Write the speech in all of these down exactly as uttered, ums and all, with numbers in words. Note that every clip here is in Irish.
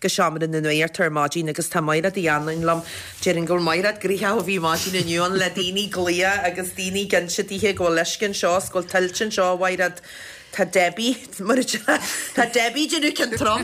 go seaamar na nuir tar mágin agus tá maira díana lam jerin go maira gríthe bhí mágin na nuúan le daoine glia agus daoine gan sitíthe go leiscin seo go tiltin seo bhairad Tá Debbie, mar tá Debbie dynnu cyntrom.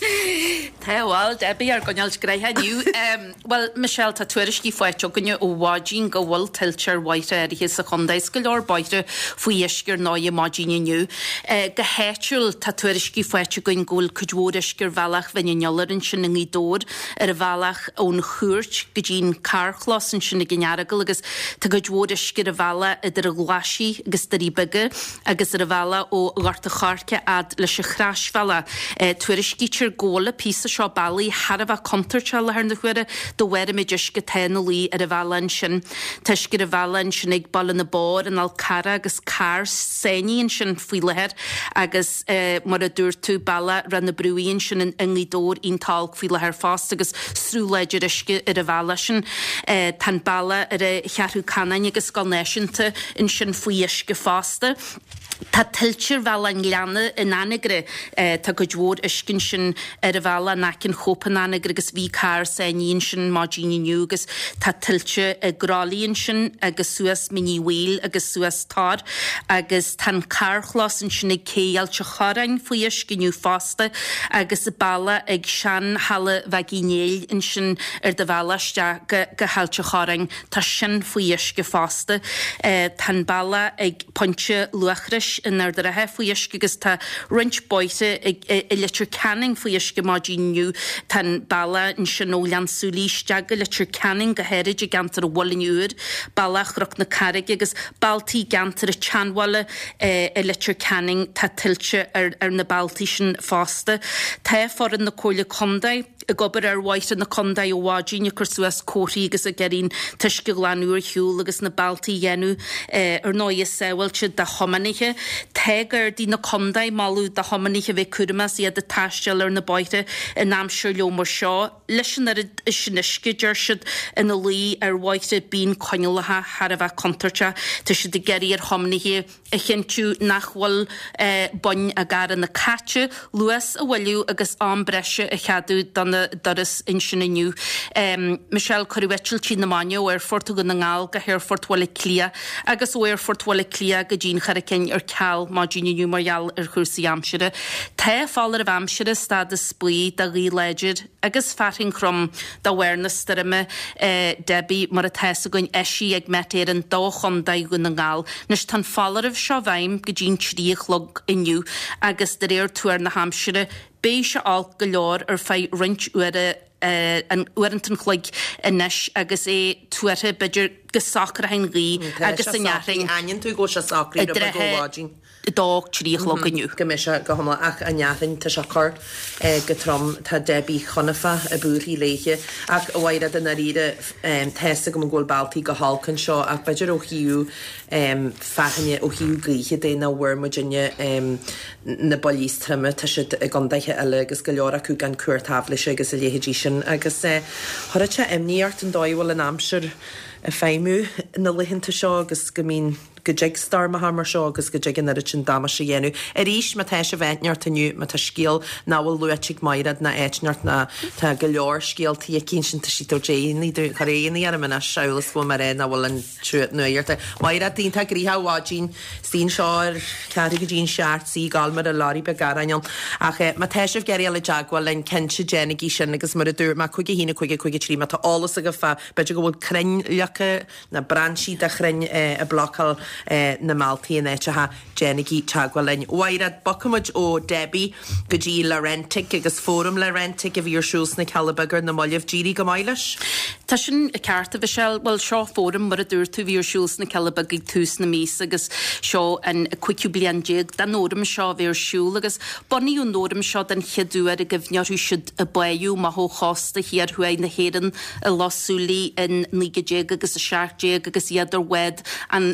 Tá wel, Debbie ar gonial greithe niu. Um, Wel, Michelle, tá tuairiscí foiitio gonne ó wágin go bhfuil tiltir waite ar his a chundais go leor baite faoi isgur nái mágin niu. Uh, go héitiúil tá tuairiscí foiitio gon gúil cudhór isgur bhealach vinne neolarin sin in dór ar a bhealach ón chuirt go dín carchlas in sin na gnearagil agus tá cudhór isgur a bheala idir a glasí agus darí bige agus ar a bheala ó Garta charce ad leis a chrásfella. Tuairiscítir góla písa seo bailí harabh a contarte le ar na chuire do bhfuir mé deis go téna lí ar a bhealain sin. Teis gur a bhealain sin ag ball na bór an alcara agus car séníon sin faoi leir agus mar a dúir tú balla ran na brúíonn sin in ingidór ín talg faoi leir fást agus srúleidir isce ar a bheala sin. Tan balla ar a chearú canain agus galnéisianta in sin faoi isce fásta. Tá tiltir bhela an gleanna in anigre tá go dúór iscin sin ar a bhela nacin chopan anigre agus bhí car séníon sin mágin niu agus tá tiltir a grálíonn sin agus suas miní bhil agus suas tar agus tan carchlas in sin ag céal se chorain faoi isciniu fásta agus balla ag sean hala bheginéil in sin ar de bhelaiste go heilte chorain tá sin faoi isce fásta tan balla ag pontse luachris in ar de a hefuí isce agus tá rint boite i litir canning faoi isce mágin niu tan balla in sin ólean súlíiste go litir canning go héirid i gantar a bhilin úr ballach roch na carig agus baltí gantar a chanwala i litir canning tá tiltte ar, ar na baltí sin fásta. Tá for in na cóla condaid a gobar ar waite na condaid ó wágin chur suas cóirí agus a gerín tuisce glanúr hiúil agus na baltí dhéanú ar nóia sehailte de homanige. Tegar dí na condaid malú de homanige bheith cuamas iad a taisteal ar na baite in námsir leomar seo. Leisin ar is sin isce deir siad in na lí ar waite bín coinealathe har a bheith contarte tá si de geirí ar homanige a chinú nachhfuil bun a gar na caite luas a bhfuilú agus an breise a cheadú doras in sin iniu. Um, Michelle Corriwetil tí na maio ar fortu go na ngáil go hir fortwala clia agus ó ar fortwala clia go dín characin ar ceall mágin iniu marall ar chusaí amsire. Tá fáil ar amsire stad a spuí da rí leidir agus fatin crom da awareness starime uh, Debbie mar a teisa goin eisi ag metéir an dó chondaid go na ngáil nes tan fáil ar seo bhaim go dín tríochlog iniu agus de réir tuair na hamsire béise al go leor ar fé rint uire uh, an uirintan chluig inis agus é tuaire beidir go sacr a hain rí agus a nearing. Anin tú go se sacrí a bhagóhágin. Dog tríochlog iniu. Go mé se go homla ach a nearing tá se chur go trom tá Debbie chonafa a búrhí léiche ach a bhaire den a riide testa go ghil baltaí go hálcan seo ach beidir ó hiú fahanne ó hiú gríche dé na bhharmidinne na bolís trimme tá si a gandaiche eile agus go leor acu gan cuairtaflaise agus a léhidí sin agus thoirte imníart an dóhfuil an amsir a féimú na lihinnta seo agus go mín go jig star ma hamar seo agus go jigin ar sin dama sé dhéanú. A ríis ma teis a bhaintneart aniu ma tá scéal náhfuil luatig mairad na éitneart na tá go leor scéaltaí a cín sin tá sí tó déanaí do choréanaí ar na seolas fu mar é náhfuil an trúat nuirta. Mairad dín tá gríthe bhágin sín seo ar cearri go dín seart sí galmar a lárí be garaion ach ma teis a geirí le jaagháil len kense dénigí sin agus mar a dúr ma chuige hína chuige chuige trí ma tá álas a go fa beidir go bhfuil crein lecha na bransí de chrein a blocal Uh, na Maltaí in éite ha Jennigy Chagwalain. Wairad bocamid ó Debbie go dí Laurentic agus fórum Laurentic a bhí ar siús na Calabagar na molleh díri go mailes? Tá sin a cearta bhí seo bhil seo fórum mar a dúir tú bhí ar siús na Calabagar tús na mís agus seo an cuiciú blian déag den nóram seo bhí ar siúl agus bonníú nóram seo den cheadúar a gofnearú siad a baú má hó chosta hiar huaid na héan a losúlí in nígadéag agus a seaartdéag agus iadidir wed an Lauren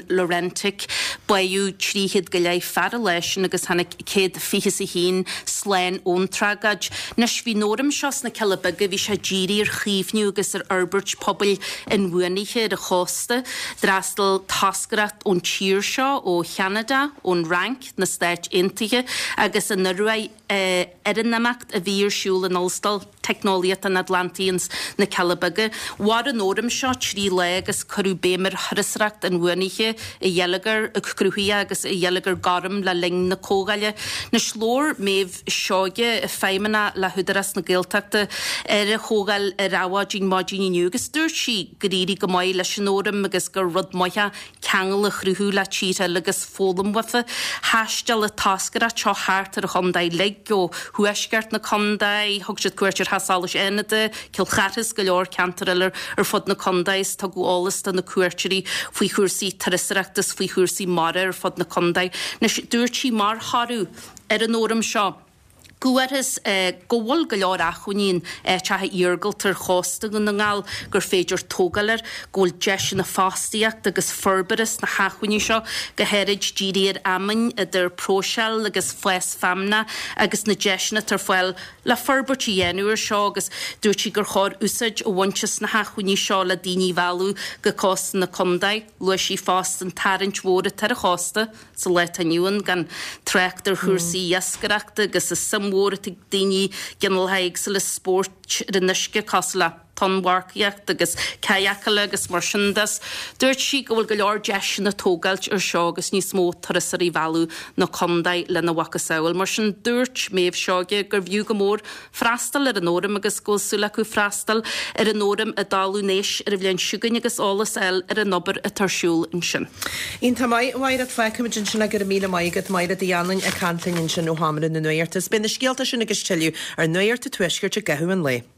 authentic baú tríhiad go leith fer leis agus hanna céad fihis i hín sléin ón tragad. Nes bhí nóram seos na Calabaga bhí sé ddírir chríomhniu agus ar Albert pobl in bhuanaiche a chosta, drastal tascarat ón tír seo ó Canada, ón rank na Stát Intige, agus in nuai uh, erinamacht a bhír siúl an Ulstal technoliaat an Atlanteans na Calabaga. War an nóram seo trí le agus curú bémar harasracht an bhuanaiche i dhéalagar a cruhuí agus i dhéalagar garam le ling na cógaile. Na slór méh seoge a féimena le hudaras na Gaeltachta ar a chógail a ráwadín mádín nugus dúir si goríri go mai leis an nóram agus gur rud maithe ceangal a chruthú le tíre agus fólam wafa. Hastal a tascara teo háart ar a chondaid le go huesgart na condaid, thug siad cuairtir hasális enade, cilchatas go leor cantarillar ar fod na condais tá go álas na cuairtirí faoi chuirsaí tarasarachtas faoi chuirsaí mara ar fod na condaid. Nes dúir si mar harú ar an nóram seo. Gúaras uh, gohfuil go leor achunín uh, tethe íorgaltar chosta go na ngáil gur féidir tógalar ggóil deis na fástiacht agus forbaras na hachuní seo go heirid díréir aman idir próseil agus fues famna agus na deisna tar foiil le forbartí dhéanúir seo agus dúirtí gur chóir úsaid ó bhaintes na hachuní seo le daoine bhealú go costa na condaid luis í fást an tarint mhóra tar a chosta sa leit aniuan gan treachtar chuirsaí iascarachta agus is sam mór tig daoine ginalhaig sa le sport rinneisce cosla tonwarciacht agus caiacaile agus mar sindas. Dúirt si go bhfuil go leor deis na tógailt ar seo agus níos mó tarasarí bhealú na condaid le na wacasáil. Mar sin dúirt méh seoge gur bhiú go mór freastal ar an nóram agus ggósúla acu freastal ar an nóram a dalú néis ar a bhléon siúgain agus álas eil ar an nobar a tarsúil in sin. Ínta mai bhaid at feicim sin sinna gur míle maigad maid a dhéanainn a cantain in sin ó hamar na nuirtas. Ben na scialta sin agus teiliú ar nuirta tuisgurt a gahu an le.